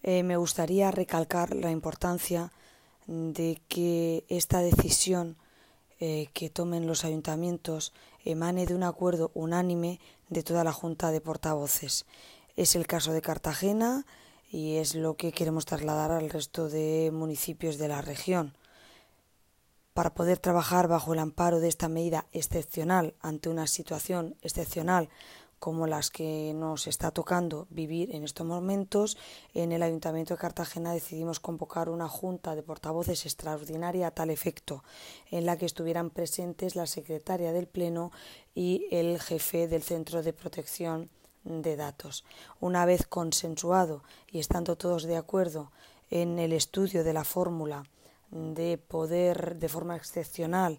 Me gustaría recalcar la importancia de que esta decisión que tomen los ayuntamientos emane de un acuerdo unánime de toda la Junta de Portavoces. Es el caso de Cartagena y es lo que queremos trasladar al resto de municipios de la región. Para poder trabajar bajo el amparo de esta medida excepcional ante una situación excepcional como las que nos está tocando vivir en estos momentos, en el Ayuntamiento de Cartagena decidimos convocar una junta de portavoces extraordinaria a tal efecto, en la que estuvieran presentes la secretaria del Pleno y el jefe del Centro de Protección de Datos. Una vez consensuado y estando todos de acuerdo en el estudio de la fórmula de poder de forma excepcional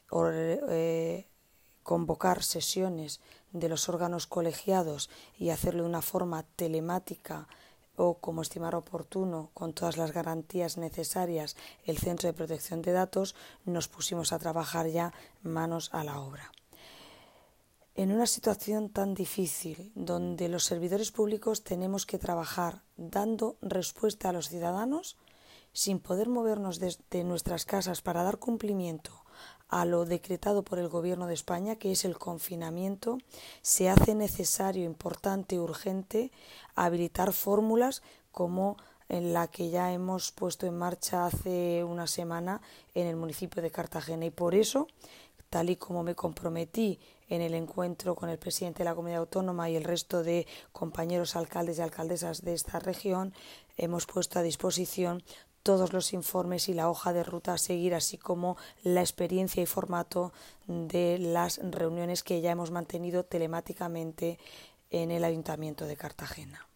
convocar sesiones de los órganos colegiados y hacerlo de una forma telemática o, como estimar oportuno, con todas las garantías necesarias, el Centro de Protección de Datos, nos pusimos a trabajar ya manos a la obra. En una situación tan difícil, donde los servidores públicos tenemos que trabajar dando respuesta a los ciudadanos, sin poder movernos desde nuestras casas para dar cumplimiento a lo decretado por el Gobierno de España, que es el confinamiento, se hace necesario, importante, urgente, habilitar fórmulas como en la que ya hemos puesto en marcha hace una semana en el municipio de Cartagena. Y por eso, tal y como me comprometí en el encuentro con el presidente de la Comunidad Autónoma y el resto de compañeros alcaldes y alcaldesas de esta región, hemos puesto a disposición todos los informes y la hoja de ruta a seguir, así como la experiencia y formato de las reuniones que ya hemos mantenido telemáticamente en el Ayuntamiento de Cartagena.